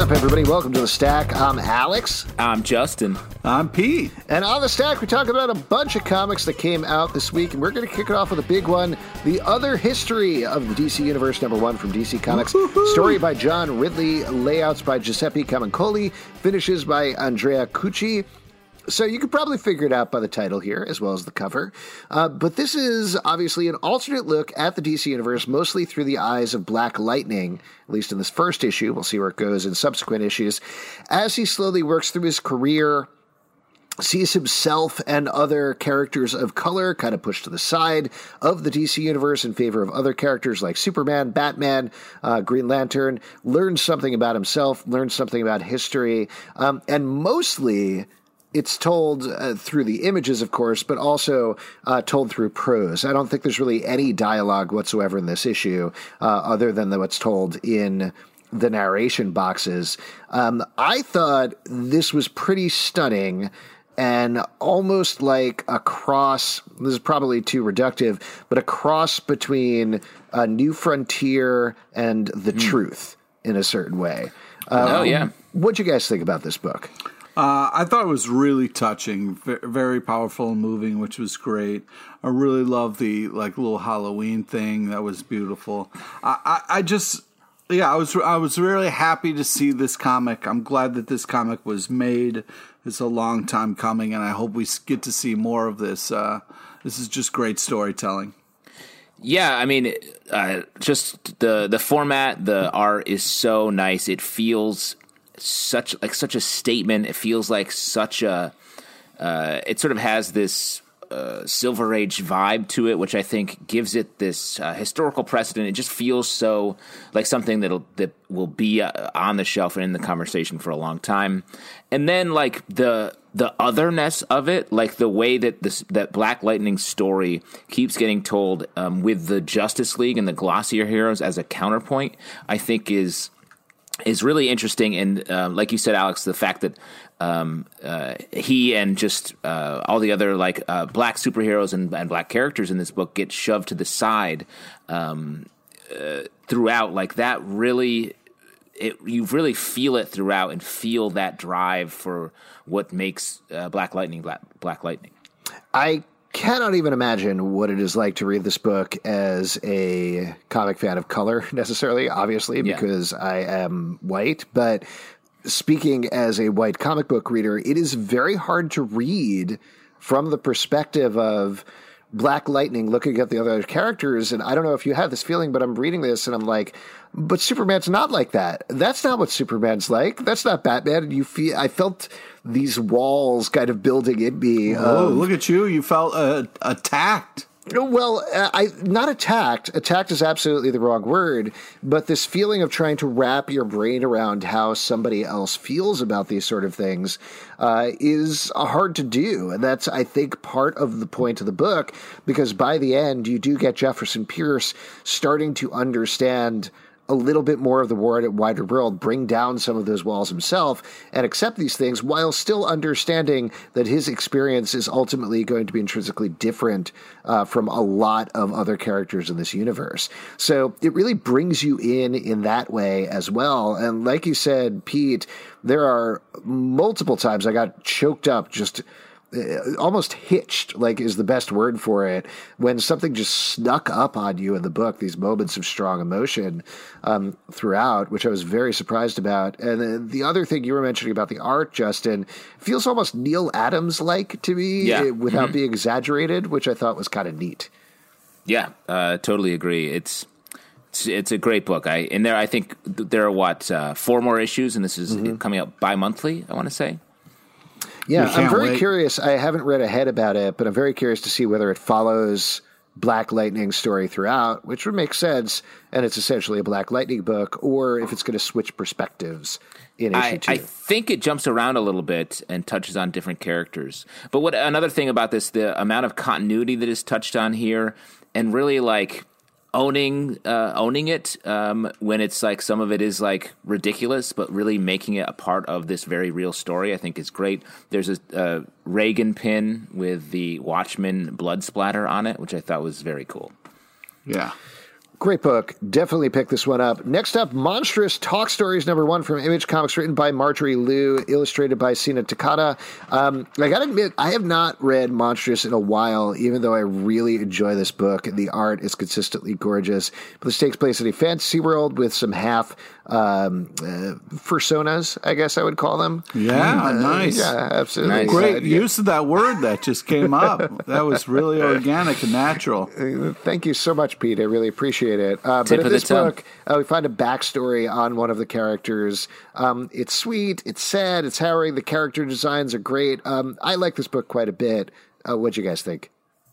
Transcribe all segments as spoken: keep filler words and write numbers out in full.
up, everybody? Welcome to The Stack. I'm Alex. I'm Justin. I'm Pete. And on The Stack, we talk about a bunch of comics that came out this week, and we're going to kick it off with a big one, The Other History of the D C Universe, number one from D C Comics. Woo-hoo-hoo. Story by John Ridley, layouts by Giuseppe Camuncoli, finishes by Andrea Cucci. So you could probably figure it out by the title here, as well as the cover. Uh, but this is obviously an alternate look at the D C Universe, mostly through the eyes of Black Lightning, at least in this first issue. We'll see where it goes in subsequent issues. As he slowly works through his career, sees himself and other characters of color kind of pushed to the side of the D C Universe in favor of other characters like Superman, Batman, uh, Green Lantern, learns something about himself, learns something about history, um, and mostly it's told uh, through the images, of course, but also uh, told through prose. I don't think there's really any dialogue whatsoever in this issue uh, other than the, what's told in the narration boxes. Um, I thought this was pretty stunning and almost like a cross, this is probably too reductive, but a cross between a New Frontier and The mm. Truth in a certain way. Um, oh, yeah. What'd you guys think about this book? Uh, I thought it was really touching, very powerful and moving, which was great. I really love the like little Halloween thing. That was beautiful. I, I, I just, yeah, I was I was really happy to see this comic. I'm glad that this comic was made. It's a long time coming, and I hope we get to see more of this. Uh, this is just great storytelling. Yeah, I mean, uh, just the the format, the art is so nice. It feels such like such a statement. It feels like such a uh, it sort of has this uh, Silver Age vibe to it, which I think gives it this uh, historical precedent. It just feels so like something that'll that will be uh, on the shelf and in the conversation for a long time. And then like the the otherness of it, like the way that this that Black Lightning story keeps getting told um, with the Justice League and the glossier heroes as a counterpoint, I think is. is really interesting. And uh, like you said, Alex, the fact that um, uh, he and just uh, all the other like uh, black superheroes and, and black characters in this book get shoved to the side um, uh, throughout, like that really, it, you really feel it throughout and feel that drive for what makes uh, Black Lightning Black, Black Lightning. I cannot even imagine what it is like to read this book as a comic fan of color necessarily, obviously, because yeah. I am white. But speaking as a white comic book reader, it is very hard to read from the perspective of Black Lightning looking at the other characters. And I don't know if you have this feeling, but I'm reading this and I'm like, but Superman's not like that. That's not what Superman's like. That's not Batman. And you feel, I felt these walls kind of building in me. Oh, um, look at you. You felt uh, attacked. Well, I not attacked. Attacked is absolutely the wrong word, but this feeling of trying to wrap your brain around how somebody else feels about these sort of things uh, is hard to do. And that's, I think, part of the point of the book, because by the end, you do get Jefferson Pierce starting to understand a little bit more of the wider world, bring down some of those walls himself, and accept these things while still understanding that his experience is ultimately going to be intrinsically different uh, from a lot of other characters in this universe. So it really brings you in in that way as well. And like you said, Pete, there are multiple times I got choked up just almost hitched, like is the best word for it, when something just snuck up on you in the book, these moments of strong emotion um, throughout, which I was very surprised about. And then the other thing you were mentioning about the art, Justin, feels almost Neil Adams-like to me yeah. without mm-hmm. being exaggerated, which I thought was kind of neat. Yeah, uh, totally agree. It's It's, it's a great book. I in there. I think there are what uh, four more issues, and this is mm-hmm. coming out bi-monthly, I want to say. Yeah, I'm very wait. curious. I haven't read ahead about it, but I'm very curious to see whether it follows Black Lightning's story throughout, which would make sense, and it's essentially a Black Lightning book, or if it's going to switch perspectives in issue I, two. I think it jumps around a little bit and touches on different characters. But what another thing about this, the amount of continuity that is touched on here, and really like owning uh, owning it um, when it's like some of it is like ridiculous, but really making it a part of this very real story, I think is great. There's a, a Reagan pin with the Watchmen blood splatter on it, which I thought was very cool. Yeah. Great book. Definitely pick this one up. Next up, Monstrous Talk Stories number one from Image Comics, written by Marjorie Liu, illustrated by Sina Takada. Um, I gotta admit, I have not read Monstrous in a while, even though I really enjoy this book. The art is consistently gorgeous. But this takes place in a fantasy world with some half um, uh, personas, I guess I would call them. Yeah, uh, nice. Yeah, absolutely. Nice. Great Uh, use of that word that just came up. That was really organic and natural. Thank you so much, Pete. I really appreciate it. Uh, but Tip in of the this tongue. book, uh, we find a backstory on one of the characters. Um, it's sweet, it's sad, it's harrowing. The character designs are great. Um, I like this book quite a bit. Uh, what'd you guys think?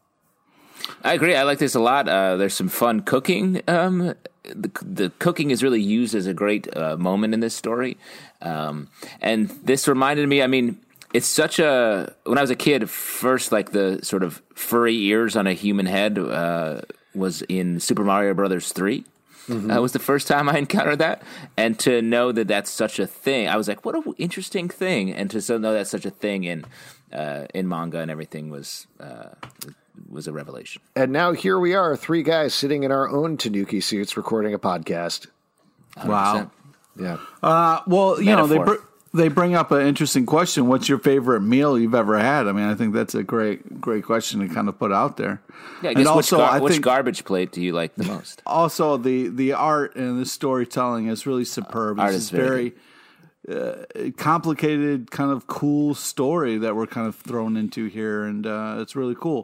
I agree. I like this a lot. Uh, there's some fun cooking. Um, the, the cooking is really used as a great uh, moment in this story. Um, and this reminded me, I mean, it's such a, when I was a kid, first, like the sort of furry ears on a human head uh, was in Super Mario Brothers three. Mm-hmm. Uh, was the first time I encountered that. And to know that that's such a thing, I was like, what an interesting thing. And to know that's such a thing in, uh, in manga and everything was, uh, was a revelation. And now here we are, three guys sitting in our own Tanuki suits recording a podcast. one hundred percent. Wow. Yeah. Uh, well, you know, they Metaphor. br- they bring up an interesting question. What's your favorite meal you've ever had? I mean, I think that's a great great question to kind of put out there. Yeah, I And guess also, which, gar- I which think garbage plate do you like the most? also the the art and the storytelling is really superb. Art It's is very uh, complicated, kind of cool story that we're kind of thrown into here, and uh, it's really cool.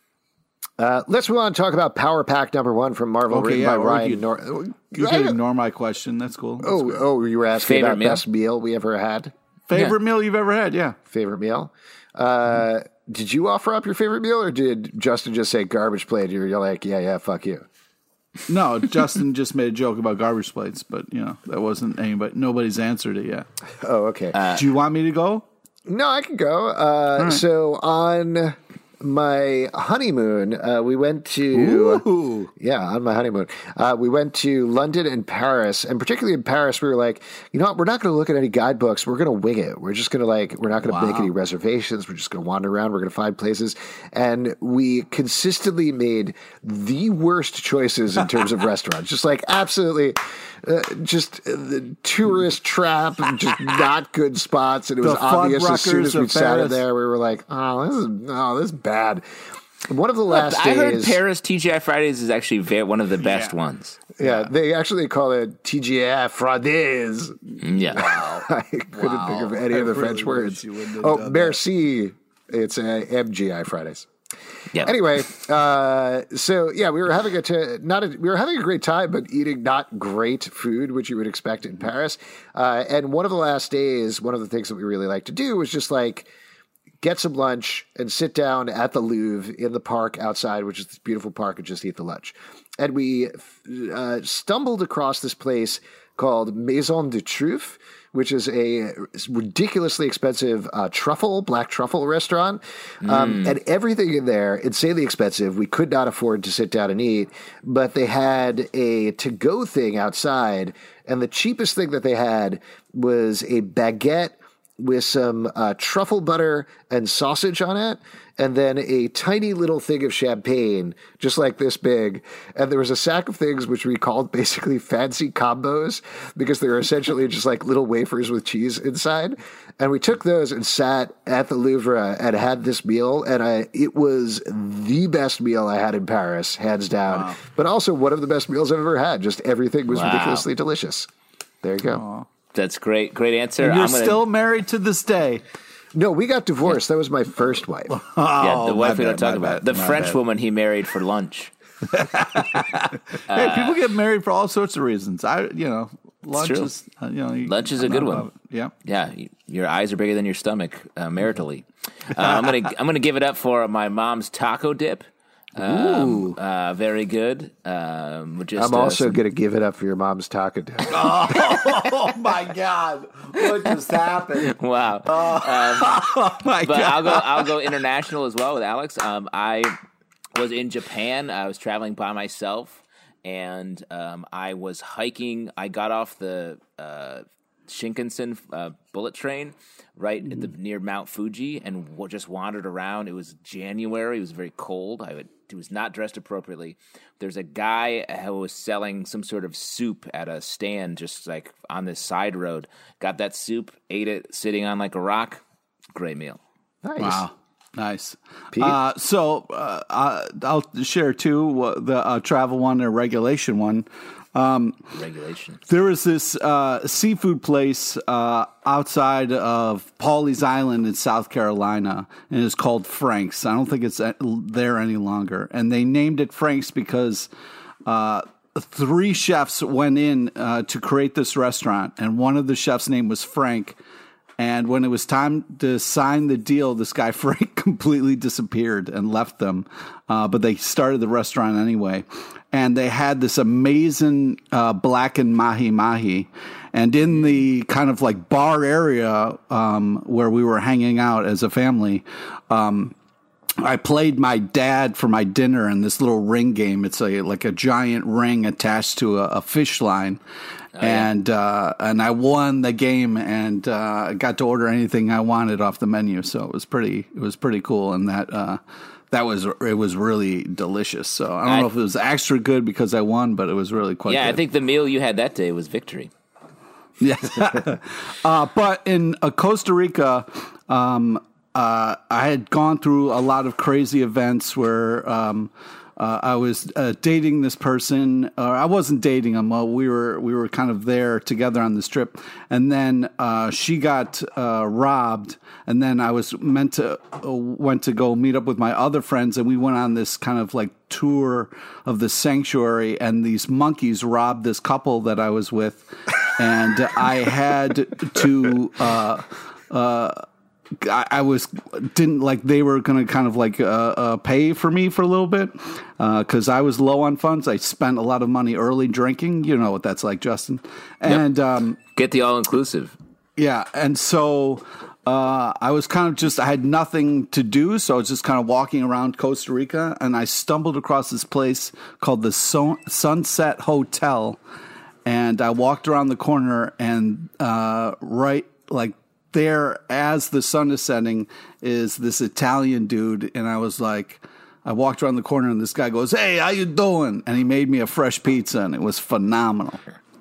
Uh, let's move on and talk about Power Pack number one from Marvel, Okay, written yeah, by or Ryan you- Nor- You can ignore my question. That's cool. That's Oh, cool. oh, you were asking Favorite about meal? best meal we ever had? Favorite Yeah. meal you've ever had? Yeah. Favorite meal? Uh, did you offer up your favorite meal, or did Justin just say garbage plate? You're, you're like, yeah, yeah, fuck you. No, Justin just made a joke about garbage plates, but you know that wasn't anybody. Nobody's answered it yet. Oh, okay. Do you want me to go? no, I can go. Uh, right. So on my honeymoon, uh, we went to Ooh. yeah, on my honeymoon, uh, we went to London and Paris, and particularly in Paris, we were like, you know what, we're not going to look at any guidebooks. We're going to wing it. We're just going to like, we're not going to Wow. make any reservations. We're just going to wander around. We're going to find places, and we consistently made the worst choices in terms of restaurants. Just like absolutely, uh, just uh, the tourist trap, and just not good spots, and it was The obvious as soon Fuddruckers as we of sat in Paris. there, we were like, oh, this is oh, this is bad. One of the last I heard days, Paris T G I Fridays is actually very, one of the best Yeah. ones. yeah, they actually call it T G I Fridays. Yeah. I couldn't Wow. think of any I of the really French wish words. you wouldn't have Oh, done that. merci. It's uh, M G I Fridays. Yeah. Anyway, uh, so yeah, we were having a t- not a, we were having a great time, but eating not great food, which you would expect in Paris. Uh, and one of the last days, one of the things that we really like to do was just like get some lunch and sit down at the Louvre in the park outside, which is this beautiful park, and just eat the lunch. And we uh, stumbled across this place called Maison de Truffe, which is a ridiculously expensive uh, truffle, black truffle restaurant. Um, and everything in there, insanely expensive. We could not afford to sit down and eat, but they had a to-go thing outside. And the cheapest thing that they had was a baguette with some uh, truffle butter and sausage on it, and then a tiny little thing of champagne, just like this big. And there was a sack of things which we called basically fancy combos, because they were essentially just like little wafers with cheese inside. And we took those and sat at the Louvre and had this meal, and I, it was the best meal I had in Paris, hands down. Wow. But also one of the best meals I've ever had. Just everything was Wow. ridiculously delicious. There you go. That's great. Great answer. And you're I'm gonna, still married to this day. No, we got divorced. That was my first wife. yeah, the Oh, wife my we don't bad, talk my about. bad, The my French bad. woman he married for lunch. Hey, people get married for all sorts of reasons. I, you know, lunch true. is, uh, you know, you- Lunch is a I'm good not one. above it. Yeah. Yeah, y- your eyes are bigger than your stomach, uh, maritally. Uh, I'm gonna I'm gonna give it up for my mom's taco dip. Um, uh, very good. Um, with just, I'm uh, also some- going to give it up for your mom's taco dip. Oh my God! What just happened? wow. Oh my But God! I'll go. I'll go international as well with Alex. Um, I was in Japan. I was traveling by myself, and um, I was hiking. I got off the uh, Shinkansen uh, bullet train right mm-hmm. at the near Mount Fuji, and w- just wandered around. It was January. It was very cold. I would, he was not dressed appropriately. There's a guy who was selling some sort of soup at a stand just like on this side road. Got that soup, ate it sitting on like a rock. Great meal. Nice. Wow. Nice. Uh, so uh, I'll share two, the uh, travel one and a regulation one. Um, regulation. There was this uh, seafood place uh, outside of Pawleys Island in South Carolina, and it's called Frank's. I don't think it's there any longer. And they named it Frank's because uh, three chefs went in uh, to create this restaurant, and one of the chefs' name was Frank. And when it was time to sign the deal, this guy Frank completely disappeared and left them. Uh, but they started the restaurant anyway. And they had this amazing uh, blackened mahi-mahi. And in the kind of like bar area um, where we were hanging out as a family, um, I played my dad for my dinner in this little ring game. It's a, like a giant ring attached to a, a fish line. Oh, and yeah. uh, and I won the game and uh, got to order anything I wanted off the menu. So it was pretty it was pretty cool, and that uh, that was it was really delicious. So I don't I, know if it was extra good because I won, but it was really quite. Yeah, good. I think the meal you had that day was victory. Yeah, uh, but in uh, Costa Rica. Um, uh, I had gone through a lot of crazy events where. Um, Uh, I was uh, dating this person, or I wasn't dating him. Well, we were we were kind of there together on this trip, and then uh, she got uh, robbed, and then I was meant to uh, went to go meet up with my other friends, and we went on this kind of like tour of the sanctuary, and these monkeys robbed this couple that I was with, and I had to. Uh, uh, I, I was didn't like they were going to kind of like uh, uh, pay for me for a little bit because uh, I was low on funds. I spent a lot of money early drinking. You know what that's like, Justin. And yep. um, get the all inclusive. Yeah, and so uh, I was kind of just I had nothing to do, so I was just kind of walking around Costa Rica, and I stumbled across this place called the so- Sunset Hotel, and I walked around the corner, and uh, right like. There, as the sun is setting, is this Italian dude, and I was like, I walked around the corner, and this guy goes, "Hey, how you doing?" And he made me a fresh pizza, and it was phenomenal.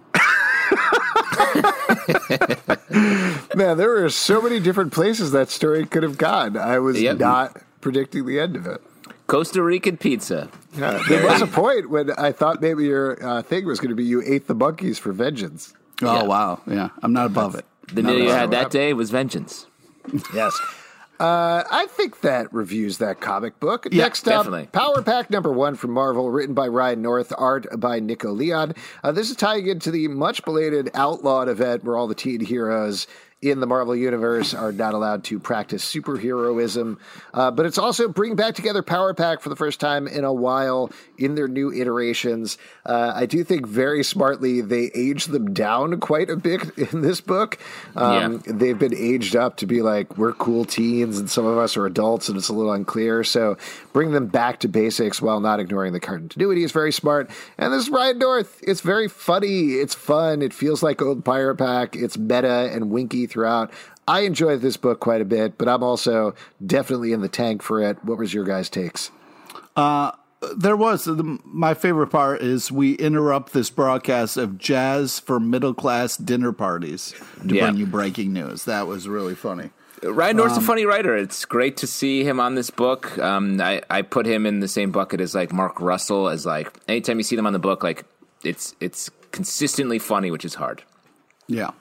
Man, there were so many different places that story could have gone. I was yep. not predicting the end of it. Costa Rican pizza. Yeah, there was a point when I thought maybe your uh, thing was going to be you ate the monkeys for vengeance. Oh, yeah. wow. Yeah, I'm not above it. The meal you had that day was vengeance. Yes. Uh, I think that reviews that comic book. Yeah, Next up, definitely. Power Pack number one from Marvel, written by Ryan North, art by Nico Leon. Uh, this is tying into the much belated Outlawed event where all the teen heroes in the Marvel Universe are not allowed to practice superheroism. Uh, but it's also bringing back together Power Pack for the first time in a while in their new iterations. Uh, I do think very smartly they aged them down quite a bit in this book. Um, yeah. They've been aged up to be like, we're cool teens and some of us are adults and it's a little unclear. So bring them back to basics while not ignoring the continuity is very smart. And this is Ryan North. It's very funny. It's fun. It feels like old Power Pack. It's meta and winky throughout. I enjoyed this book quite a bit, but I'm also definitely in the tank for it. What was your guys' takes? Uh, there was. The, my favorite part is we interrupt this broadcast of jazz for middle-class dinner parties to yeah. bring you breaking news. That was really funny. Ryan North's um, a funny writer. It's great to see him on this book. Um, I, I put him in the same bucket as like Mark Russell, as like anytime you see them on the book, like it's it's consistently funny, which is hard. Yeah.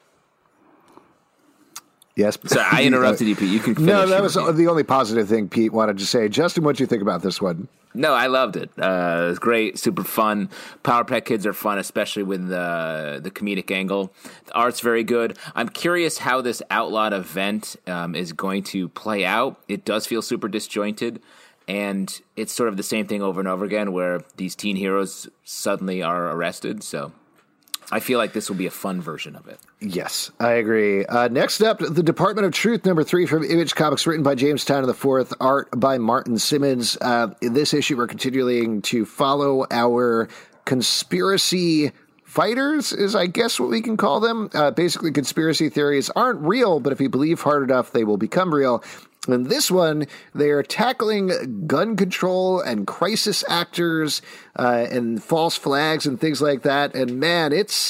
Yes. So I interrupted you, Pete. You can finish. No, that was the only positive thing Pete wanted to say. Justin, what do you think about this one? No, I loved it. Uh, it was great, super fun. Power Pack kids are fun, especially with the the comedic angle. The art's very good. I'm curious how this Outlawed event um, is going to play out. It does feel super disjointed, and it's sort of the same thing over and over again, where these teen heroes suddenly are arrested. So I feel like this will be a fun version of it. Yes, I agree. Uh, next up, The Department of Truth, number three from Image Comics, written by James Tynion the fourth, art by Martin Simmons. Uh, in this issue, we're continuing to follow our conspiracy fighters is, I guess, what we can call them. Uh, basically, conspiracy theories aren't real, but if you believe hard enough, they will become real. In this one, they are tackling gun control and crisis actors uh, and false flags and things like that. And man, it's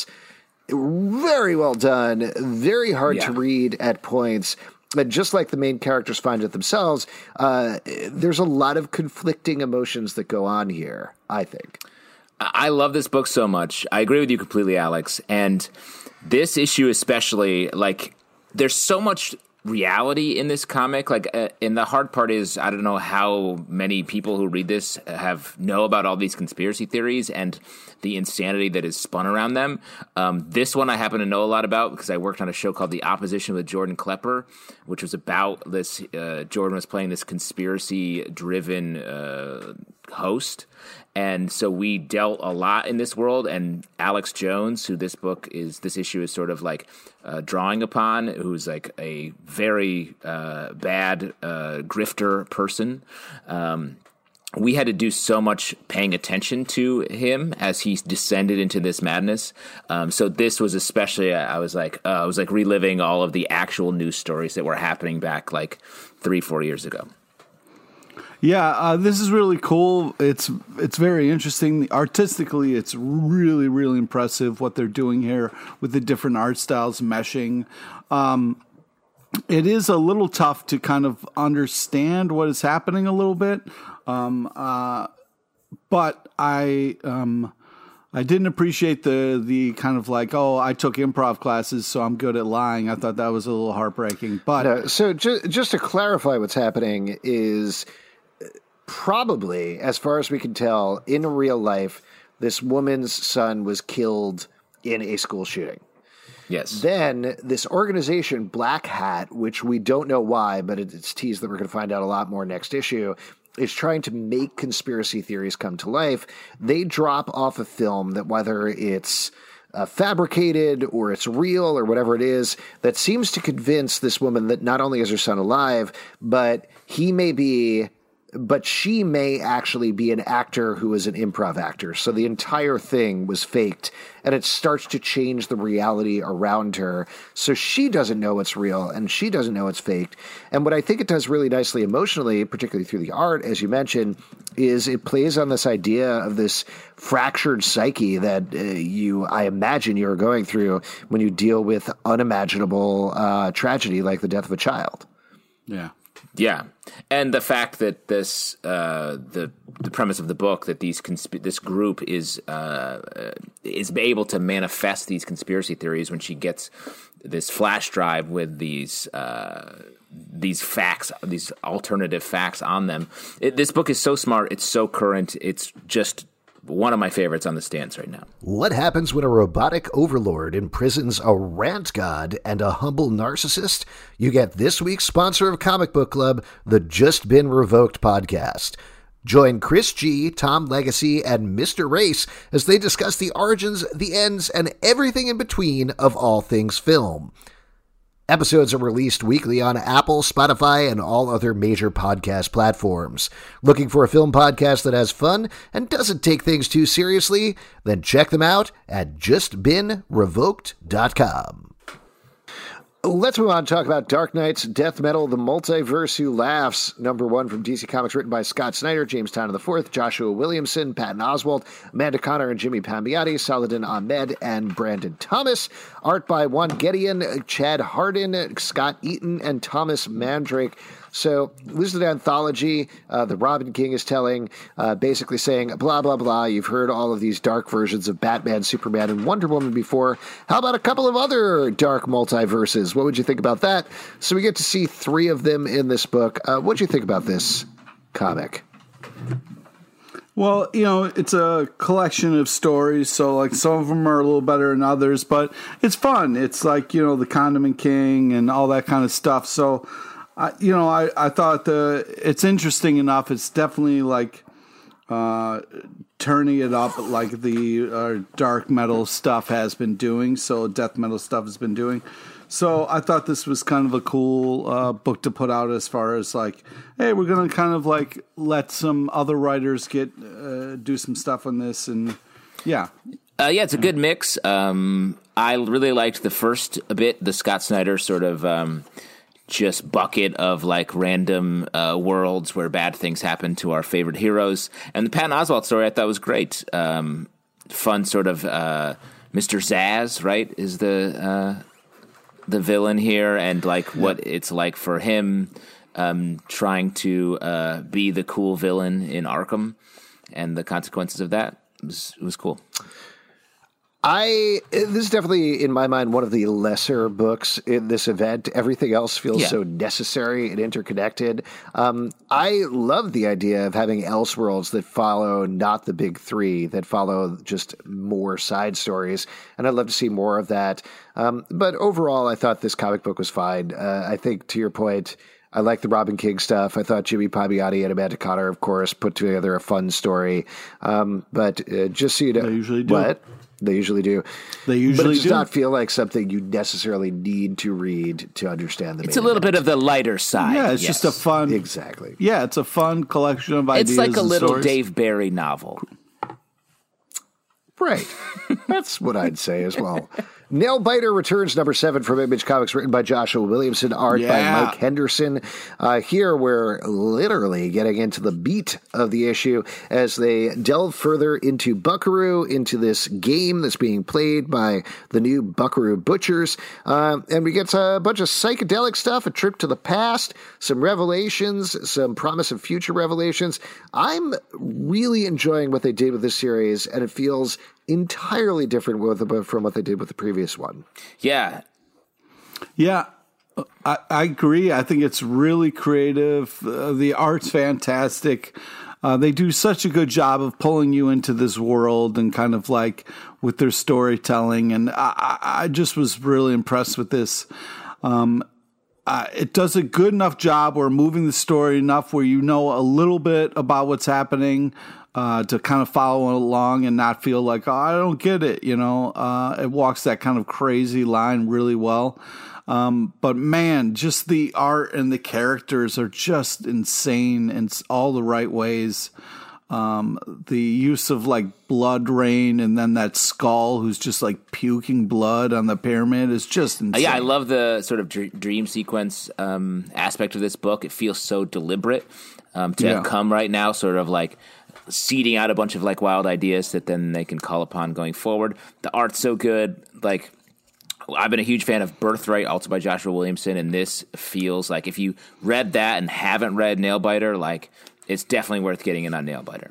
very well done, very hard yeah. to read at points. And just like the main characters find it themselves, uh, there's a lot of conflicting emotions that go on here, I think. I love this book so much. I agree with you completely, Alex. And this issue especially, like, there's so much reality in this comic. Like, uh, and the hard part is, I don't know how many people who read this have know about all these conspiracy theories and the insanity that is spun around them. Um, this one I happen to know a lot about because I worked on a show called The Opposition with Jordan Klepper, which was about this. Uh, Jordan was playing this conspiracy-driven uh, host. And so we dealt a lot in this world, and Alex Jones, who this book is, this issue is sort of like uh, drawing upon, who's like a very uh, bad uh, grifter person. Um, we had to do so much paying attention to him as he descended into this madness. Um, so this was especially, I was like, uh, I was like reliving all of the actual news stories that were happening back like three, four years ago. Yeah, uh, this is really cool. It's it's very interesting. Artistically, it's really, really impressive what they're doing here with the different art styles meshing. Um, it is a little tough to kind of understand what is happening a little bit, um, uh, but I um, I didn't appreciate the the kind of like, oh, I took improv classes, so I'm good at lying. I thought that was a little heartbreaking. But no, so ju- just to clarify, what's happening is, probably, as far as we can tell, in real life, this woman's son was killed in a school shooting. Yes. Then this organization, Black Hat, which we don't know why, but it's teased that we're going to find out a lot more next issue, is trying to make conspiracy theories come to life. They drop off a film that, whether it's uh, fabricated or it's real or whatever it is, that seems to convince this woman that not only is her son alive, but he may be... but she may actually be an actor who is an improv actor. So the entire thing was faked, and it starts to change the reality around her. So she doesn't know it's real, and she doesn't know it's faked. And what I think it does really nicely emotionally, particularly through the art, as you mentioned, is it plays on this idea of this fractured psyche that uh, you, I imagine you're going through when you deal with unimaginable uh, tragedy like the death of a child. Yeah. Yeah, and the fact that this uh, the the premise of the book that these consp- this group is uh, is able to manifest these conspiracy theories when she gets this flash drive with these uh, these facts, these alternative facts on them. It, this book is so smart. It's so current. It's just one of my favorites on the stands right now. What happens when a robotic overlord imprisons a rant god and a humble narcissist? You get this week's sponsor of Comic Book Club, the Just Been Revoked podcast. Join Chris G., Tom Legacy, and Mister Race as they discuss the origins, the ends, and everything in between of all things film. Episodes are released weekly on Apple, Spotify, and all other major podcast platforms. Looking for a film podcast that has fun and doesn't take things too seriously? Then check them out at just been revoked dot com. Let's move on to talk about Dark Knight's Death Metal, The Multiverse Who Laughs, number one from D C Comics, written by Scott Snyder, James Tynion the fourth, Joshua Williamson, Patton Oswalt, Amanda Connor and Jimmy Palmiotti, Saladin Ahmed, and Brandon Thomas. Art by Juan Gedeon, Chad Hardin, Scott Eaton, and Thomas Mandrake. So this is an anthology uh, the Robin King is telling, uh, basically saying, blah, blah, blah. You've heard all of these dark versions of Batman, Superman, and Wonder Woman before. How about a couple of other dark multiverses? What would you think about that? So we get to see three of them in this book. Uh, what do you think about this comic? Well, you know, it's a collection of stories, so like some of them are a little better than others, but it's fun. It's like, you know, the Condiment King and all that kind of stuff. So, I, you know, I, I thought the it's interesting enough. It's definitely like uh, turning it up like the uh, dark metal stuff has been doing, so death metal stuff has been doing. So I thought this was kind of a cool uh, book to put out as far as like, hey, we're going to kind of like let some other writers get uh, do some stuff on this. And yeah. Uh, yeah, it's a good mix. Um, I really liked the first a bit, the Scott Snyder sort of um, just bucket of like random uh, worlds where bad things happen to our favorite heroes. And the Patton Oswalt story I thought was great. Um, fun sort of uh, Mister Zsasz, right, is the uh, the villain here, and like what it's like for him um, trying to uh, be the cool villain in Arkham and the consequences of that. It was, it was cool. I this is definitely, in my mind, one of the lesser books in this event. Everything else feels Yeah. so necessary and interconnected. Um, I love the idea of having Elseworlds that follow not the big three, that follow just more side stories, and I'd love to see more of that. Um, but overall, I thought this comic book was fine. Uh, I think, to your point, I like the Robin King stuff. I thought Jimmy Palmiotti and Amanda Conner, of course, put together a fun story. Um, but uh, just so you know, They usually do. What? They usually do. They But usually it does do. not feel like something you necessarily need to read to understand the It's main a little event. bit of the lighter side. Yeah, it's yes. just a fun. Exactly. Yeah, it's a fun collection of ideas. It's like a and little stories. Dave Barry novel. Right. That's what I'd say as well. Nailbiter returns, number seven from Image Comics, written by Joshua Williamson, art by Yeah. Mike Henderson. Uh, here we're literally getting into the beat of the issue as they delve further into Buckaroo, into this game that's being played by the new Buckaroo Butchers. Uh, and we get a bunch of psychedelic stuff, a trip to the past, some revelations, some promise of future revelations. I'm really enjoying what they did with this series, and it feels entirely different with, from what they did with the previous one. Yeah. Yeah, I, I agree. I think it's really creative. Uh, the art's fantastic. Uh, they do such a good job of pulling you into this world and kind of like with their storytelling. And I, I I just was really impressed with this. Um, uh, it does a good enough job where moving the story enough where you know a little bit about what's happening. Uh, to kind of follow along and not feel like, oh, I don't get it, you know. Uh, it walks that kind of crazy line really well. Um, but man, just the art and the characters are just insane in s- all the right ways. Um, the use of like blood rain and then that skull who's just like puking blood on the pyramid is just insane. Yeah, I love the sort of dr- dream sequence um, aspect of this book. It feels so deliberate um, to Yeah. come right now, sort of like seeding out a bunch of like wild ideas that then they can call upon going forward. The art's so good. Like, I've been a huge fan of Birthright, also by Joshua Williamson, and this feels like if you read that and haven't read Nailbiter, like it's definitely worth getting in on Nailbiter.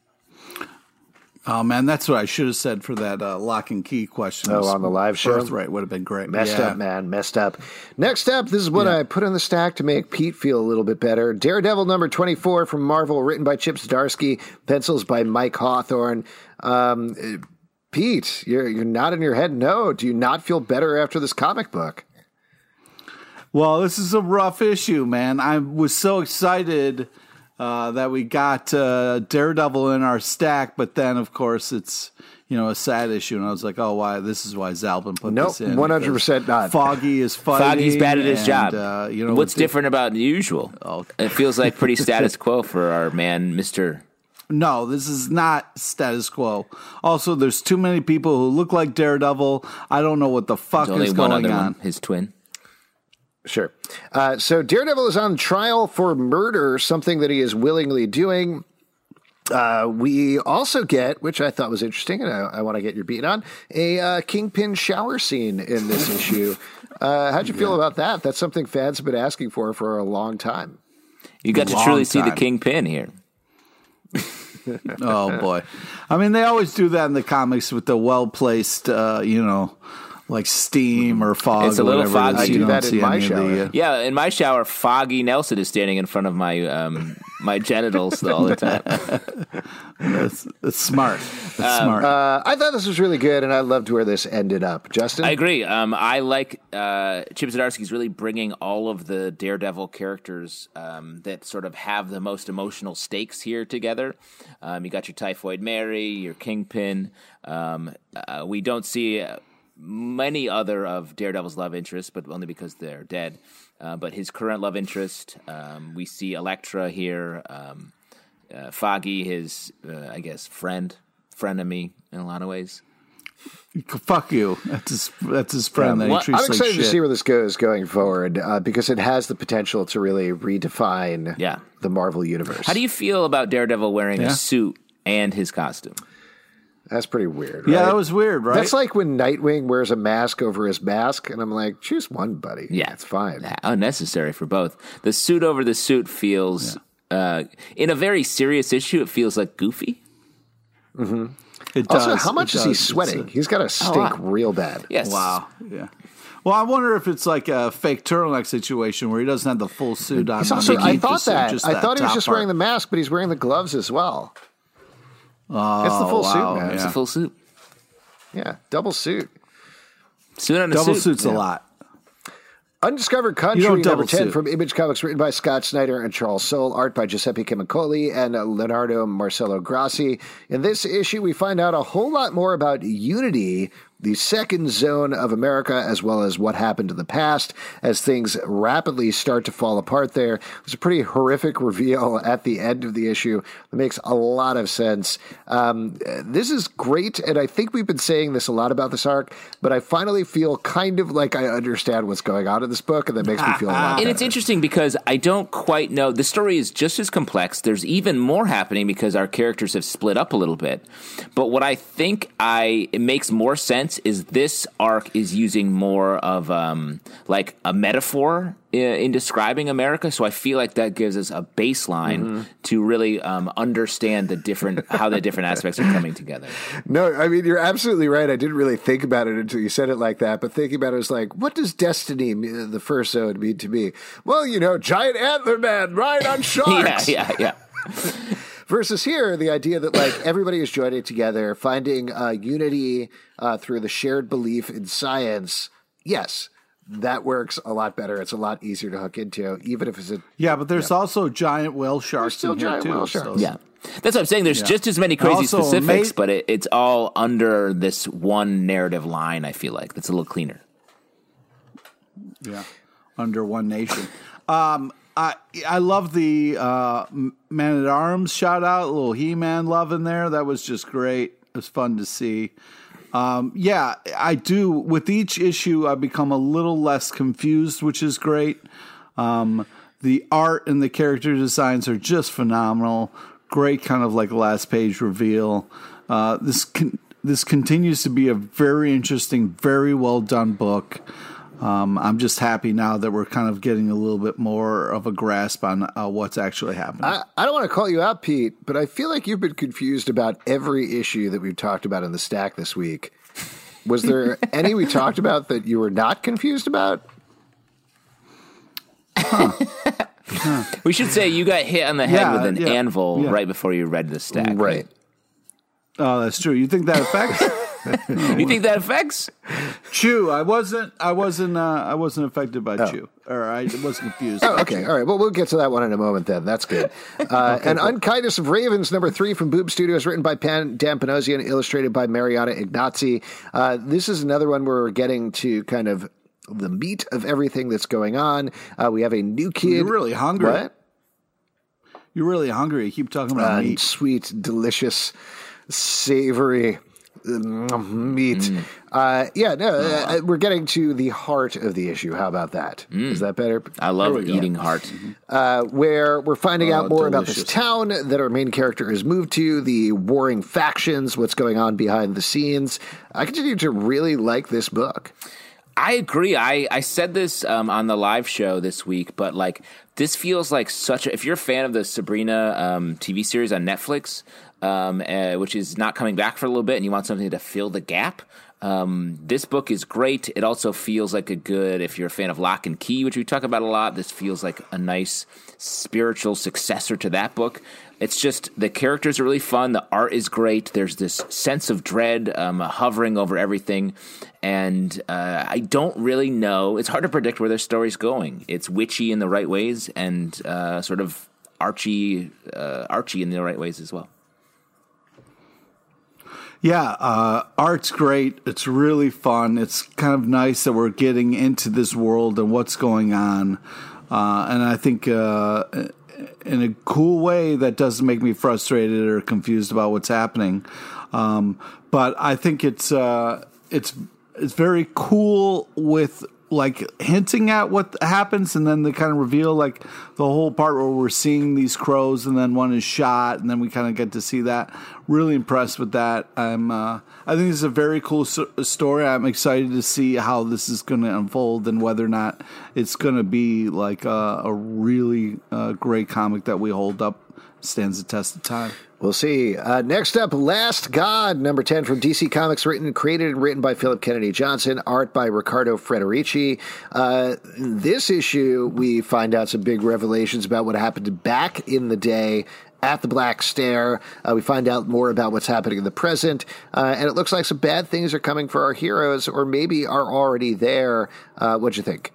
Oh man, that's what I should have said for that uh, lock and key question. Oh, on the live show? Birthright would have been great. Messed Yeah. up, man. Messed up. Next up, this is what Yeah. I put in the stack to make Pete feel a little bit better. Daredevil number twenty-four from Marvel, written by Chip Zdarsky, pencils by Mike Hawthorne. Um, uh, Pete, you're, you're nodding your head no. Do you not feel better after this comic book? Well, this is a rough issue, man. I was so excited uh, that we got uh, Daredevil in our stack, but then, of course, it's you know a sad issue, and I was like, oh, why? This is why Zalbin put Nope, this in. one hundred percent because not. Foggy is fighting. Foggy's bad at his and, job. Uh, you know What's the- different about the usual? Oh. It feels like pretty status quo for our man, Mister No, this is not status quo. Also, there's too many people who look like Daredevil. I don't know what the fuck There's only is one going other on. one, his twin. Sure. Uh, so Daredevil is on trial for murder, something that he is willingly doing. Uh, we also get, which I thought was interesting, and I, I want to get your beat on, a uh, Kingpin shower scene in this issue. Uh, how'd you feel about that? That's something fans have been asking for for a long time. You got to Long truly see the time. Kingpin here. Oh boy, I mean they always do that in the comics with the well placed, uh, you know, like steam or fog. It's a or little whatever it is. foggy. I You do don't that in see my any of the, shower. uh, Yeah, in my shower, Foggy Nelson is standing in front of my um, my genitals all the time. It's, it's smart. It's smart. Uh, I thought this was really good, and I loved where this ended up. Justin? I agree. Um, I like uh, Chip Zdarsky's really bringing all of the Daredevil characters um, that sort of have the most emotional stakes here together. Um, you got your Typhoid Mary, your Kingpin. Um, uh, we don't see uh, many other of Daredevil's love interests, but only because they're dead. Uh, but his current love interest, um, we see Elektra here, um, uh, Foggy, his, uh, I guess, friend, frenemy in a lot of ways. Fuck you. That's his, that's his friend Yeah, that well, he treats I'm excited like to shit. see where this goes going forward uh, because it has the potential to really redefine Yeah. the Marvel universe. How do you feel about Daredevil wearing Yeah. a suit and his costume? That's pretty weird. Yeah, right? that was weird, right? That's like when Nightwing wears a mask over his mask, and I'm like, choose one, buddy. Yeah. It's fine. Unnecessary for both. The suit over the suit feels, uh, in a very serious issue, it feels like goofy. It Also, does, how much it is he does. sweating? It's He's got to stink wow. real bad. Yes. a- wow. Yeah. Well, I wonder if it's like a fake turtleneck situation where he doesn't have the full suit on. He's also, I underneath, thought just- that. just I thought he was top just part. wearing the mask, but he's wearing the gloves as well. Oh, It's the full wow, suit, man. It's Yeah. a full suit. Yeah, double suit. Suit on a Double suit. suit's Yeah. a lot. Undiscovered You Country, don't number double ten suit. from Image Comics, written by Scott Snyder and Charles Soule, art by Giuseppe Camicoli and Leonardo Marcello Grassi. In this issue, we find out a whole lot more about Unity, the second zone of America, as well as what happened in the past as things rapidly start to fall apart there. It's a pretty horrific reveal at the end of the issue that makes a lot of sense. Um, this is great, and I think we've been saying this a lot about this arc, but I finally feel kind of like I understand what's going on in this book, and that makes me feel a lot And better. it's interesting because I don't quite know. The story is just as complex. There's even more happening because our characters have split up a little bit. But what I think I it makes more sense is this arc is using more of um, like a metaphor in, in describing America. So I feel like that gives us a baseline Mm-hmm. to really um, understand the different how the different aspects are coming together. No, I mean, you're absolutely right. I didn't really think about it until you said it like that. But thinking about it was like, what does destiny, mean- the first zone, mean to me? Well, you know, giant antler man, ride on yeah, sharks. yeah, yeah. Versus here, the idea that like everybody is joining together, finding uh, unity uh, through the shared belief in science. Yes, that works a lot better. It's a lot easier to hook into, even if it's a Yeah, but there's also giant whale sharks still in here giant too. whale so- sharks. Yeah. That's what I'm saying. There's Yeah. just as many crazy Also, specifics, mate- but it, it's all under this one narrative line, I feel like. That's a little cleaner. Yeah, under one nation. um, I I love the uh, Man at Arms shout out, a little He Man love in there. That was just great. It was fun to see. Um, yeah, I do. With each issue, I become a little less confused, which is great. Um, the art and the character designs are just phenomenal. Great, kind of like last page reveal. Uh, this con- this continues to be a very interesting, very well done book. Um, I'm just happy now that we're kind of getting a little bit more of a grasp on uh, what's actually happening. I, I don't want to call you out, Pete, but I feel like you've been confused about every issue that we've talked about in the stack this week. Was there any we talked about that you were not confused about? We should say you got hit on the head Yeah, with an yeah, anvil yeah. right before you read the stack. Right. Oh, that's true. You think that affects? You think that affects? Chew. I wasn't. I wasn't. Uh, I wasn't affected by Chew, or I was confused. Oh, okay. All right. Well, we'll get to that one in a moment then. That's good. Uh, and Unkindness of Ravens, number three from Boob Studios, written by Pan, Dan Panosian, illustrated by Mariana Ignazi. Uh, this is another one where we're getting to kind of the meat of everything that's going on. Uh, we have a new kid. You're really hungry. What? You're really hungry. You keep talking about Uh, meat. sweet, delicious, savory mm, meat. Mm. Uh, yeah, no, uh, we're getting to the heart of the issue. How about that? Mm. Is that better? I love we go. eating heart. Uh, where we're finding out Oh, more about this delicious. town that our main character has moved to, the warring factions, what's going on behind the scenes. I continue to really like this book. I agree. I, I said this um, on the live show this week, but like this feels like such a, if you're a fan of the Sabrina um, T V series on Netflix, um, uh, which is not coming back for a little bit, and you want something to fill the gap, um, this book is great. It also feels like a good, if you're a fan of Lock and Key, which we talk about a lot, this feels like a nice spiritual successor to that book. It's just the characters are really fun. The art is great. There's this sense of dread um, hovering over everything. And uh, I don't really know. It's hard to predict where their story's going. It's witchy in the right ways and uh, sort of Archie, uh, Archie in the right ways as well. Yeah, uh, art's great. It's really fun. It's kind of nice that we're getting into this world and what's going on. Uh, and I think, uh, in a cool way that doesn't make me frustrated or confused about what's happening. Um, but I think it's uh, it's it's very cool with like hinting at what happens, and then they kind of reveal like the whole part where we're seeing these crows, and then one is shot, and then we kind of get to see that. Really impressed with that. I'm uh, I think it's a very cool so- story. I'm excited to see how this is going to unfold and whether or not it's going to be like a, a really uh, great comic that we hold up, stands the test of time. We'll see. Uh, next up, Last God, number ten from D C Comics, written, created and written by Philip Kennedy Johnson, art by Riccardo Federici. Uh, this issue, we find out some big revelations about what happened back in the day at the Black Stair. Uh, we find out more about what's happening in the present, uh, and it looks like some bad things are coming for our heroes, or maybe are already there. Uh, what'd you think?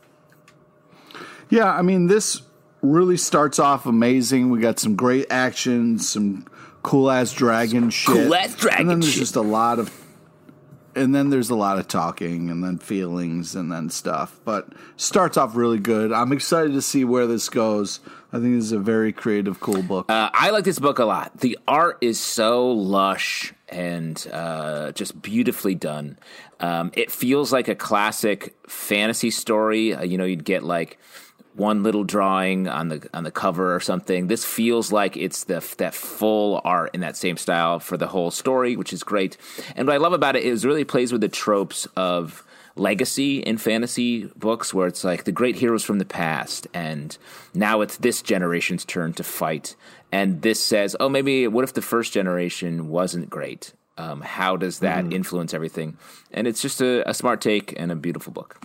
Yeah, I mean, this really starts off amazing. We got some great action, some cool ass dragon shit. Cool ass dragon And then there's shit. just a lot of and then there's a lot of talking and then feelings and then stuff. But starts off really good. I'm excited to see where this goes. I think this is a very creative, cool book. Uh, I like this book a lot. The art is so lush and uh, just beautifully done. Um, it feels like a classic fantasy story. Uh, you know, you'd get like one little drawing on the on the cover or something. This feels like it's the that full art in that same style for the whole story, which is great. And what I love about it is it really plays with the tropes of legacy in fantasy books, where it's like the great heroes from the past, and now it's this generation's turn to fight. And this says, oh, maybe what if the first generation wasn't great? Um, how does that mm. influence everything? And it's just a, a smart take and a beautiful book.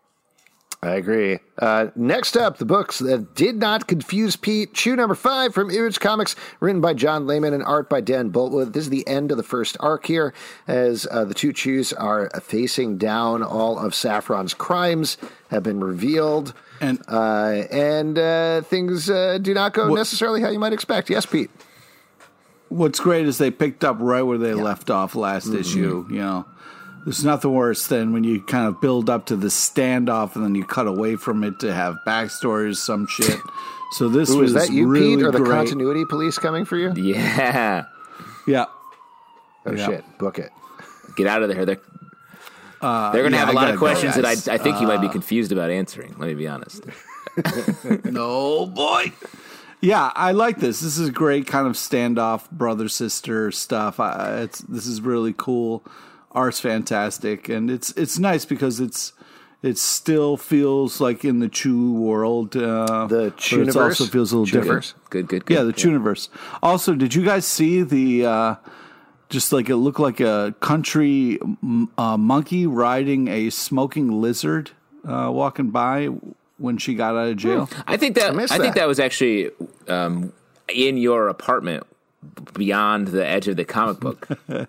I agree. Uh, next up, the books that did not confuse Pete. Chew number five from Image Comics, written by John Layman and art by Dan Boltwood. This is the end of the first arc here, as uh, the two Chews are facing down. All of Saffron's crimes have been revealed, and uh, and uh, things uh, do not go what, necessarily how you might expect. Yes, Pete? What's great is they picked up right where they yeah. left off last mm-hmm. issue, you know. There's nothing worse than when you kind of build up to the standoff and then you cut away from it to have backstories, some shit. So this Ooh, was is that you, really Pete, or the great. continuity police coming for you? Yeah. Yeah. Oh, yeah. shit. Book it. Get out of there. They're, uh, they're going to yeah, have a I lot of questions go, that I, I think uh, you might be confused about answering. Let me be honest. No, boy. Yeah, I like this. This is great kind of standoff, brother-sister stuff. I, it's This is really cool. Art's fantastic, and it's it's nice because it's it still feels like in the Chew world. Uh, the Chew it also feels a little different. Good, good, good. Yeah, the Chew-niverse. Also, did you guys see the uh, just like it looked like a country uh, monkey riding a smoking lizard uh, walking by when she got out of jail? I think that I, I think that. that was actually um, in your apartment beyond the edge of the comic book.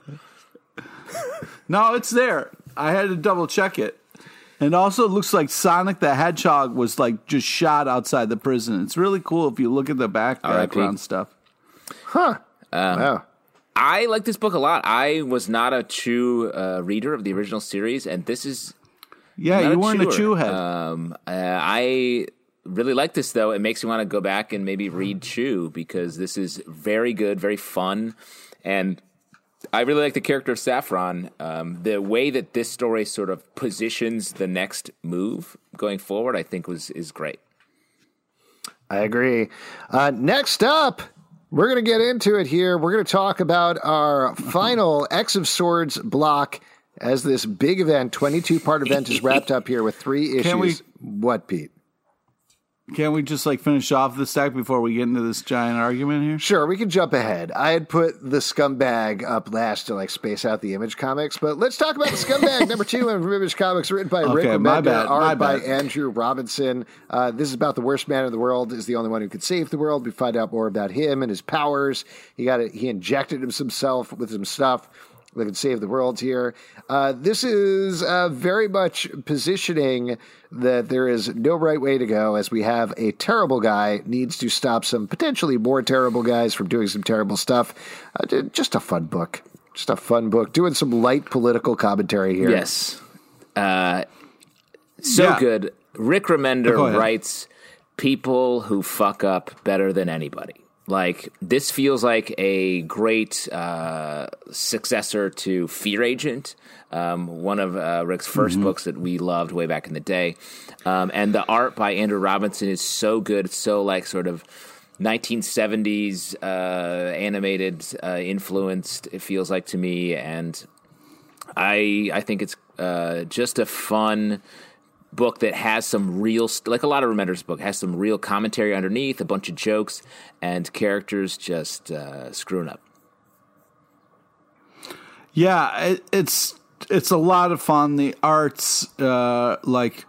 No, it's there. I had to double check it. And also it looks like Sonic the Hedgehog was like just shot outside the prison. It's really cool if you look at the back background stuff. Huh. Um, wow. I like this book a lot. I was not a Chew uh, reader of the original series, and this is Yeah, you a weren't chewer. a Chew head. Um, uh, I really like this, though. It makes me want to go back and maybe read Chew, because this is very good, very fun, and I really like the character of Saffron. Um, the way that this story sort of positions the next move going forward, I think, was is great. I agree. Uh, next up, we're going to get into it here. We're going to talk about our final X of Swords block as this big event, twenty-two part event, is wrapped up here with three issues. Can we, what, Pete? Can't we just like finish off the stack before we get into this giant argument here? Sure, we can jump ahead. I had put the Scumbag up last to like space out the Image Comics, but let's talk about the Scumbag number two in Image Comics, written by okay, Rick my Remender, bad, art my by bad. Andrew Robinson. Uh, this is about the worst man in the world is the only one who could save the world. We find out more about him and his powers. He got it. He injected himself with some stuff that could save the world here. Uh, this is uh, very much positioning that there is no right way to go, as we have a terrible guy needs to stop some potentially more terrible guys from doing some terrible stuff. Uh, just a fun book. Just a fun book. Doing some light political commentary here. Yes. Uh, so Yeah. good. Rick Remender Go ahead. writes people who fuck up better than anybody. Like, this feels like a great uh, successor to Fear Agent, um, one of uh, Rick's first mm-hmm. books that we loved way back in the day. Um, and the art by Andrew Robinson is so good. It's so, like, sort of nineteen seventies uh, animated uh, influenced, it feels like to me. And I I think it's uh, just a fun book that has some real, like a lot of Remender's book, has some real commentary underneath, a bunch of jokes, and characters just uh, screwing up. Yeah, it, it's it's a lot of fun. The art's uh, like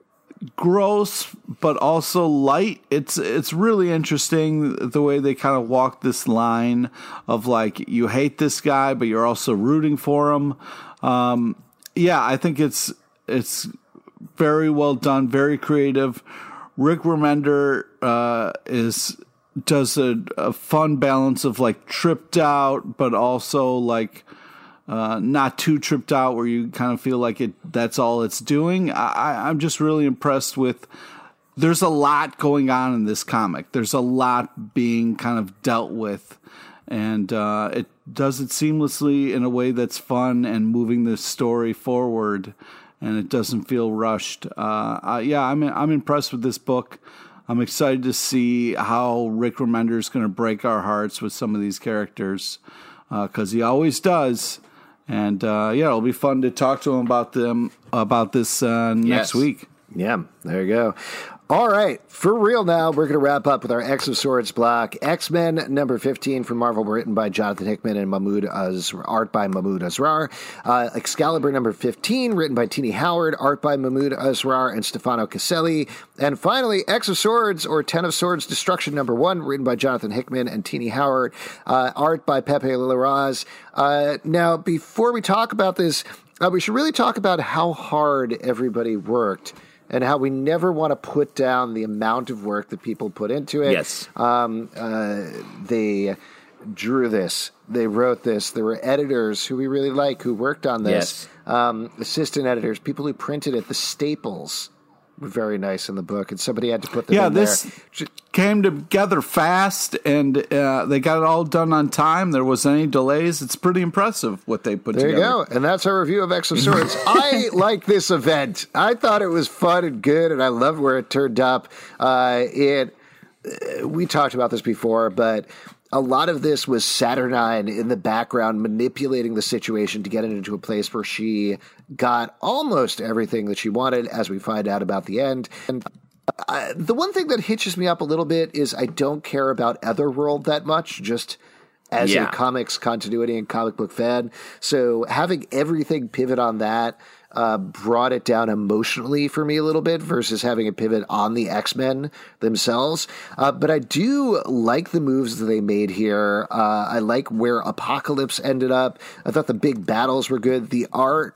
gross, but also light. It's it's really interesting the way they kind of walk this line of like, you hate this guy, but you're also rooting for him. Um, yeah, I think it's it's. very well done, very creative. Rick Remender uh, is does a, a fun balance of like tripped out, but also like uh, not too tripped out, where you kind of feel like it that's all it's doing. I, I'm just really impressed with. There's a lot going on in this comic. There's a lot being kind of dealt with, and uh, it does it seamlessly in a way that's fun and moving the story forward. And it doesn't feel rushed. Uh, uh, yeah, I'm I'm impressed with this book. I'm excited to see how Rick Remender is going to break our hearts with some of these characters, because uh, he always does. And uh, yeah, it'll be fun to talk to him about them about this uh, next yes. week. Yeah, there you go. All right, for real now, we're going to wrap up with our X of Swords block. X-Men number fifteen from Marvel, written by Jonathan Hickman and Mahmoud Azrar, art by Mahmoud Azrar. Uh, Excalibur number fifteen, written by Tini Howard, art by Mahmoud Azrar and Stefano Caselli. And finally, X of Swords, or Ten of Swords Destruction number one, written by Jonathan Hickman and Tini Howard, uh, art by Pepe Larraz. Uh, now, before we talk about this, uh, we should really talk about how hard everybody worked, and how we never want to put down the amount of work that people put into it. Yes. Um, uh, they drew this. They wrote this. There were editors who we really like who worked on this. Yes. Um, assistant editors, people who printed it. The staples were very nice in the book, and somebody had to put them yeah, in this there. came together fast, and uh, they got it all done on time. There wasn't any delays. It's pretty impressive what they put there together. There you go, and that's our review of X of Swords. I like this event. I thought it was fun and good, and I loved where it turned up. Uh, it. Uh, we talked about this before, but a lot of this was Saturnine in the background manipulating the situation to get it into a place where she got almost everything that she wanted, as we find out about the end. And uh, the one thing that hitches me up a little bit is I don't care about Otherworld that much, just as yeah. a comics continuity and comic book fan. So having everything pivot on that Uh, brought it down emotionally for me a little bit versus having a pivot on the X-Men themselves. Uh, but I do like the moves that they made here. Uh, I like where Apocalypse ended up. I thought the big battles were good. The art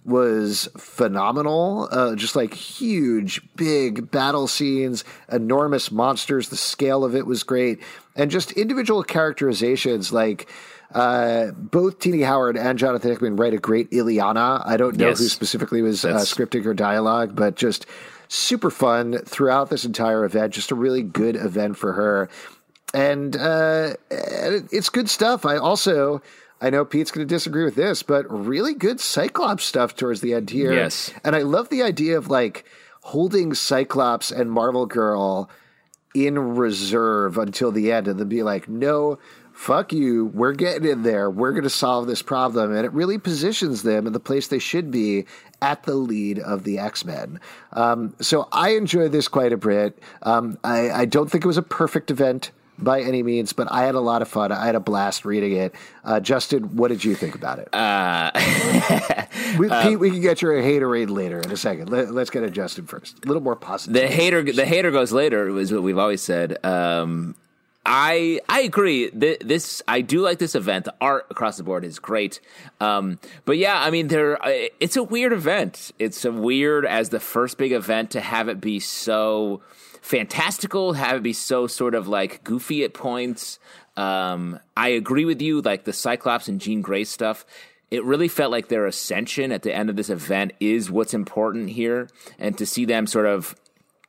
was phenomenal. Uh, just like huge, big battle scenes, enormous monsters. The scale of it was great. And just individual characterizations, like Uh, both Tini Howard and Jonathan Hickman write a great Ileana. I don't know yes. who specifically was uh, scripting her dialogue, but just super fun throughout this entire event. Just a really good event for her. And uh, it's good stuff. I also, I know Pete's going to disagree with this, but really good Cyclops stuff towards the end here. Yes. And I love the idea of like holding Cyclops and Marvel Girl in reserve until the end and then be like, no, fuck you, we're getting in there. We're going to solve this problem. And it really positions them in the place they should be at the lead of the X-Men. Um, so I enjoyed this quite a bit. Um, I, I don't think it was a perfect event by any means, but I had a lot of fun. I had a blast reading it. Uh, Justin, what did you think about it? Uh, we, uh, Pete, we can get your haterade later in a second. Let, let's get a Justin first. A little more positive. The hater, the hater goes later is what we've always said. Um, I I agree. This I do like this event. The art across the board is great. Um, but yeah, I mean, there it's a weird event. It's a weird as the first big event to have it be so fantastical, have it be so sort of like goofy at points. Um, I agree with you. Like the Cyclops and Jean Grey stuff, it really felt like their ascension at the end of this event is what's important here, and to see them sort of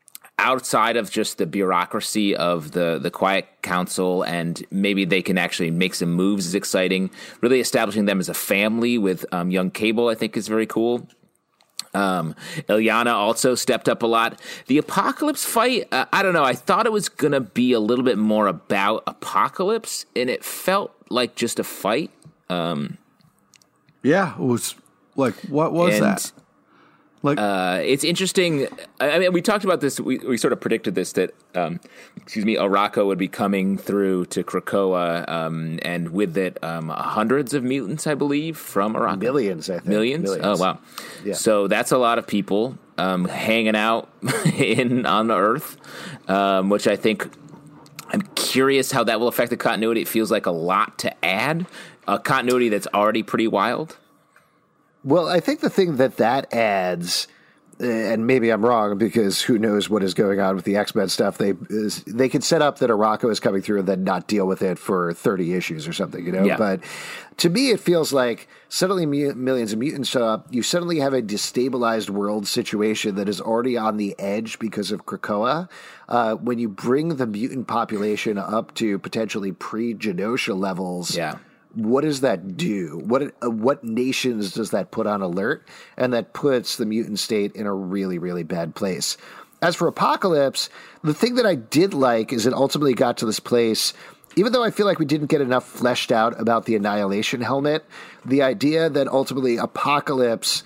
outside of just the bureaucracy of the, the Quiet Council, and maybe they can actually make some moves is exciting. Really establishing them as a family with um, young Cable, I think, is very cool. Um, Illyana also stepped up a lot. The Apocalypse fight, uh, I don't know. I thought it was going to be a little bit more about Apocalypse, and it felt like just a fight. Um, yeah, it was like, what was and, that? Like, uh, it's interesting. I mean, we talked about this. We, we sort of predicted this that, um, excuse me, Arakko would be coming through to Krakoa, um, and with it, um, hundreds of mutants, I believe, from Arakko. Millions, I think. Millions. Millions. Oh wow! Yeah. So that's a lot of people um, hanging out in on the Earth, um, which I think. I'm curious how that will affect the continuity. It feels like a lot to add, a continuity that's already pretty wild. Well, I think the thing that that adds, and maybe I'm wrong because who knows what is going on with the X-Men stuff. They is, they could set up that Arakko is coming through and then not deal with it for thirty issues or something, you know. Yeah. But to me, it feels like suddenly mu- millions of mutants show up. You suddenly have a destabilized world situation that is already on the edge because of Krakoa. Uh, when you bring the mutant population up to potentially pre-Genosha levels, yeah. What does that do? What uh, what nations does that put on alert? And that puts the mutant state in a really, really bad place. As for Apocalypse, the thing that I did like is it ultimately got to this place, even though I feel like we didn't get enough fleshed out about the Annihilation helmet, the idea that ultimately Apocalypse,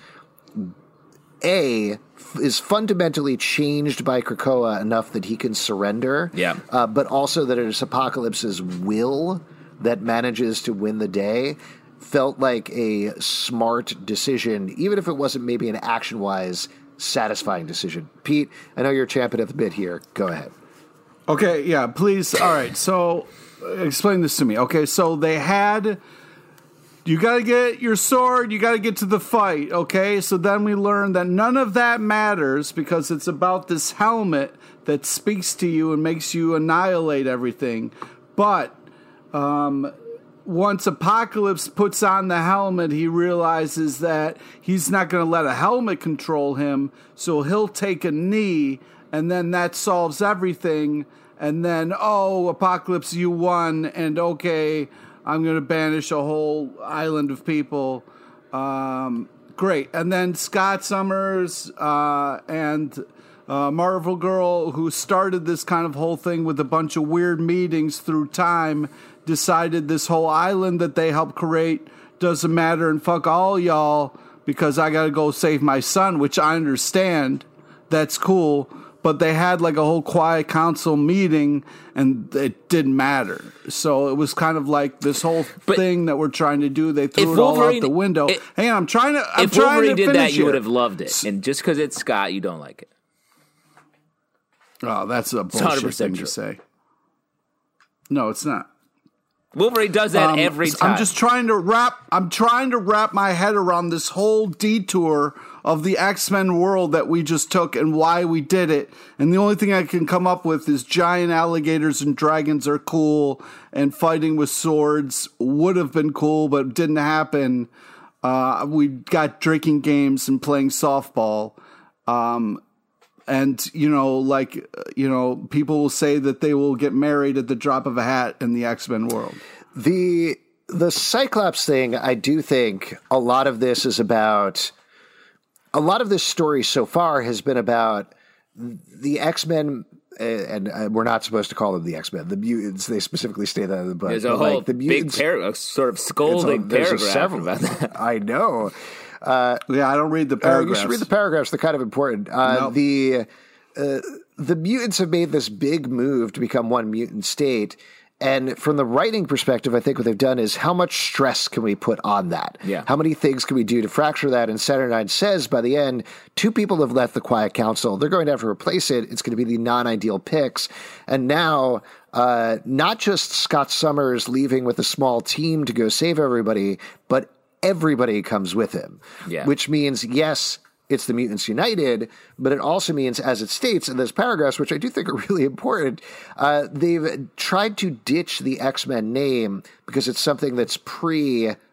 A, is fundamentally changed by Krakoa enough that he can surrender, yeah. uh, but also that it is Apocalypse's will that manages to win the day, felt like a smart decision, even if it wasn't maybe an action-wise satisfying decision. Pete, I know you're champing at the bit here. Go ahead. Okay, yeah, please. All right, so explain this to me. Okay, so they had... You got to get your sword, you got to get to the fight, okay? So then we learned that none of that matters because it's about this helmet that speaks to you and makes you annihilate everything. But... Um, once Apocalypse puts on the helmet, he realizes that he's not going to let a helmet control him, so he'll take a knee, and then that solves everything. And then, oh, Apocalypse, you won, and okay, I'm going to banish a whole island of people. Um, great. And then Scott Summers uh, and... Uh, Marvel Girl, who started this kind of whole thing with a bunch of weird meetings through time, decided this whole island that they helped create doesn't matter and fuck all y'all because I gotta go save my son, which I understand. That's cool. But they had like a whole Quiet Council meeting and it didn't matter. So it was kind of like this whole but thing that we're trying to do. They threw it all out the window. It, Hang on, I'm trying to I'm If trying Wolverine to did that, here. you would have loved it. And just because it's Scott, you don't like it. Oh, that's a bullshit thing true. to say. No, it's not. Wolverine does that um, every time. I'm just trying to wrap. I'm trying to wrap my head around this whole detour of the X-Men world that we just took and why we did it. And the only thing I can come up with is giant alligators and dragons are cool, and fighting with swords would have been cool, but didn't happen. Uh, we got drinking games and playing softball. Um, And, you know, like, you know, people will say that they will get married at the drop of a hat in the X-Men world. The the Cyclops thing, I do think a lot of this is about, a lot of this story so far has been about the X-Men, and uh, we're not supposed to call them the X-Men, the mutants. They specifically state that in the book. There's a whole like, the big paragraph, sort of scolding a, paragraph several, about that. I know. Uh, yeah, I don't read the paragraphs. Uh, you should read the paragraphs. They're kind of important. Uh, nope. The uh, the mutants have made this big move to become one mutant state. And from the writing perspective, I think what they've done is how much stress can we put on that? Yeah. How many things can we do to fracture that? And Saturnine says by the end, two people have left the Quiet Council. They're going to have to replace it. It's going to be the non-ideal picks. And now, uh, not just Scott Summers leaving with a small team to go save everybody, but everybody comes with him, yeah. which means, yes, it's the Mutants United, but it also means, as it states in those paragraphs, which I do think are really important, uh, they've tried to ditch the X-Men name because it's something that's pre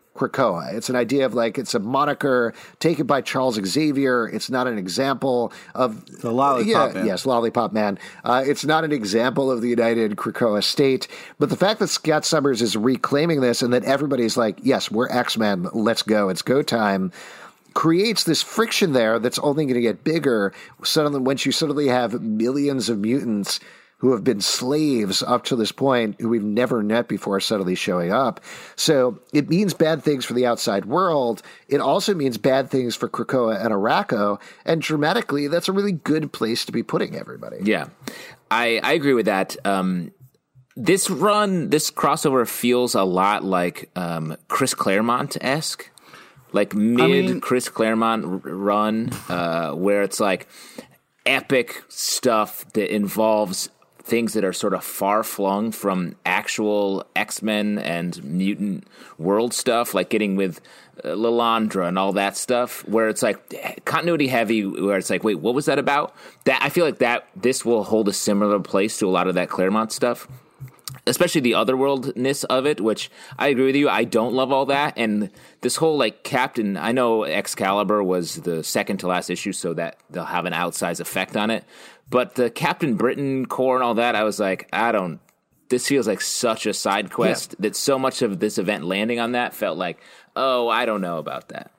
Krakoa. It's an idea of like, it's a moniker taken by Charles Xavier. It's not an example of the Lollipop yeah, Man. Yes, Lollipop Man. Uh, it's not an example of the United Krakoa state, but the fact that Scott Summers is reclaiming this and that everybody's like, yes, we're X-Men. Let's go. It's go time. Creates this friction there that's only going to get bigger. Suddenly, once you suddenly have millions of mutants who have been slaves up to this point, who we've never met before, suddenly showing up. So it means bad things for the outside world. It also means bad things for Krakoa and Arakko. And dramatically, that's a really good place to be putting everybody. Yeah, I, I agree with that. Um, this run, this crossover feels a lot like um, Chris Claremont-esque. Like mid I mean, Chris Claremont r- run, uh, where it's like epic stuff that involves things that are sort of far flung from actual X-Men and mutant world stuff, like getting with uh, Lilandra and all that stuff, where it's like continuity heavy, where it's like, wait, what was that about? That I feel like that this will hold a similar place to a lot of that Claremont stuff, especially the otherworldness of it, which I agree with you. I don't love all that. And this whole like Captain, I know Excalibur was the second to last issue, so that they'll have an outsized effect on it. But the Captain Britain Corps and all that, I was like, I don't, this feels like such a side quest yeah. that so much of this event landing on that felt like, oh, I don't know about that.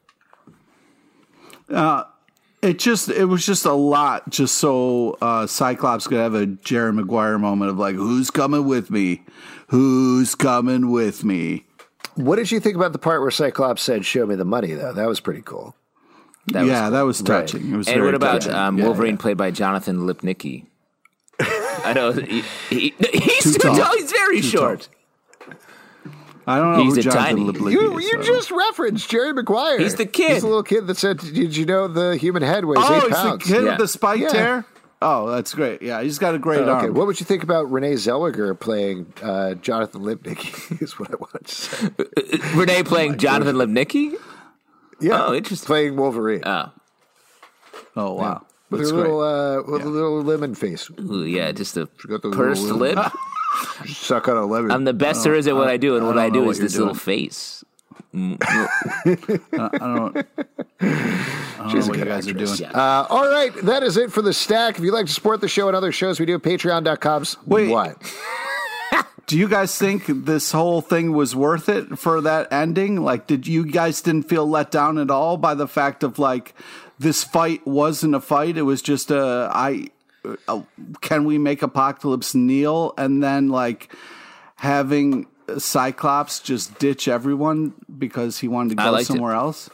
Uh, it just, it was just a lot just so uh, Cyclops could have a Jerry Maguire moment of like, who's coming with me? Who's coming with me? What did you think about the part where Cyclops said, show me the money, though? That was pretty cool. That yeah, was cool. That was touching. Right. It was and what about touching. Um, yeah, Wolverine yeah. played by Jonathan Lipnicki? I know he, he, he's too tall. tall. He's very too short. Tall. I don't know he's who a Jonathan tiny. Lipnicki you, is. You so. just referenced Jerry Maguire. He's the kid. He's the little kid that said, "Did you know the human head weighs oh, eight he's pounds?" the kid yeah. with the spike yeah. tear. Oh, that's great. Yeah, he's got a great oh, okay. arm. What would you think about Renee Zellweger playing uh, Jonathan Lipnicki? Is what I want to say. Renee playing oh Jonathan God. Lipnicki. Yeah. Oh, interesting. Playing Wolverine. Oh. Oh, wow. Yeah. With That's her little, uh, with yeah. a little lemon face. Ooh, yeah, just a got pursed lip. Suck on a lemon. I'm the best there is at what I do, and I what I do what is this doing. little face. uh, I don't, I don't know what you guys actress. are doing. Uh, all right, that is it for the stack. If you'd like to support the show and other shows we do, patreon dot com. Wait. What? Do you guys think this whole thing was worth it for that ending? Like, did you guys didn't feel let down at all by the fact of like this fight wasn't a fight? It was just a I. A, can we make Apocalypse kneel and then like having Cyclops just ditch everyone because he wanted to go somewhere it. else?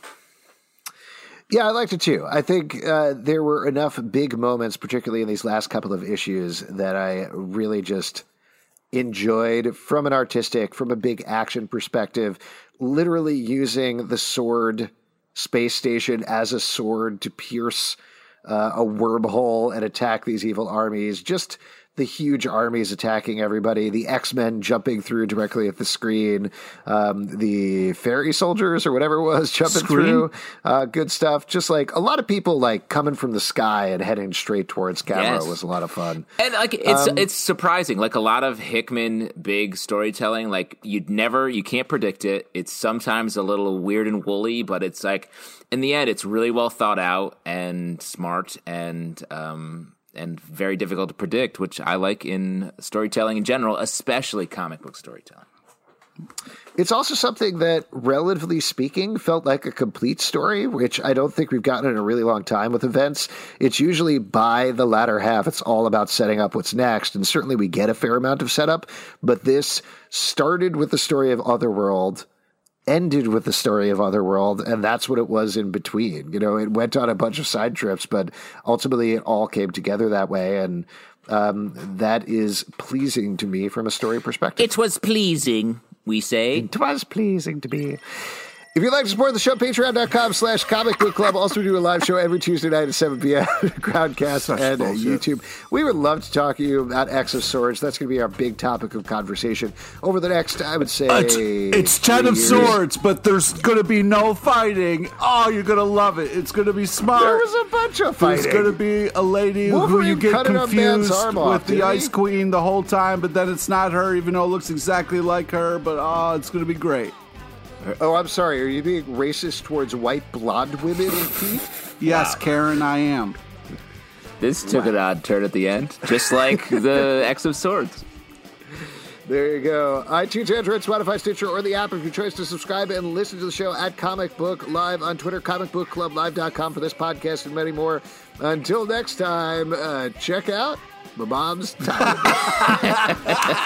Yeah, I liked it too. I think uh, there were enough big moments, particularly in these last couple of issues, that I really just enjoyed from an artistic, from a big action perspective, literally using the sword space station as a sword to pierce uh, a wormhole and attack these evil armies. Just the huge armies attacking everybody, the X-Men jumping through directly at the screen, um, the fairy soldiers or whatever it was jumping Screen? through. Uh, good stuff. Just like a lot of people like coming from the sky and heading straight towards camera Yes. was a lot of fun. And like it's Um, it's surprising. Like a lot of Hickman big storytelling, like you'd never you can't predict it. It's sometimes a little weird and woolly, but it's like in the end it's really well thought out and smart and um and very difficult to predict, which I like in storytelling in general, especially comic book storytelling. It's also something that, relatively speaking, felt like a complete story, which I don't think we've gotten in a really long time with events. It's usually by the latter half, it's all about setting up what's next, and certainly we get a fair amount of setup, but this started with the story of Otherworld, ended with the story of Otherworld, and that's what it was in between. You know, it went on a bunch of side trips, but ultimately it all came together that way, and um, that is pleasing to me from a story perspective. It was pleasing, we say. It was pleasing to me. If you'd like to support the show, patreon dot com slash comic book club. Also, we do a live show every Tuesday night at seven p.m. Groundcast Such and uh, bullshit. YouTube. We would love to talk to you about X of Swords. That's going to be our big topic of conversation over the next, I would say, It's, it's Ten of years. Swords, but there's going to be no fighting. Oh, you're going to love it. It's going to be smart. There was a bunch of fighting. There's going to be a lady Wolverine who you get cutting up man's confused arm off, with the didn't he? Ice Queen the whole time, but then it's not her, even though it looks exactly like her. But oh, it's going to be great. Oh, I'm sorry. Are you being racist towards white blonde women, Pete? Yes, Wow. Karen, I am. This took wow. an odd turn at the end, just like the X of Swords. There you go. iTunes, Android, Spotify, Stitcher, or the app of your choice to subscribe and listen to the show at Comic Book Live on Twitter, comic book club live dot com for this podcast and many more. Until next time, uh, check out my mom's time. Comic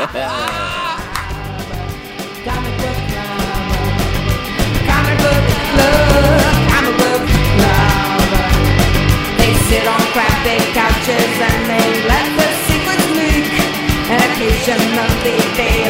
Book Club. Comic Book Club. Comic Book Club. They sit on crappy couches and they let the secrets leak. And occasionally they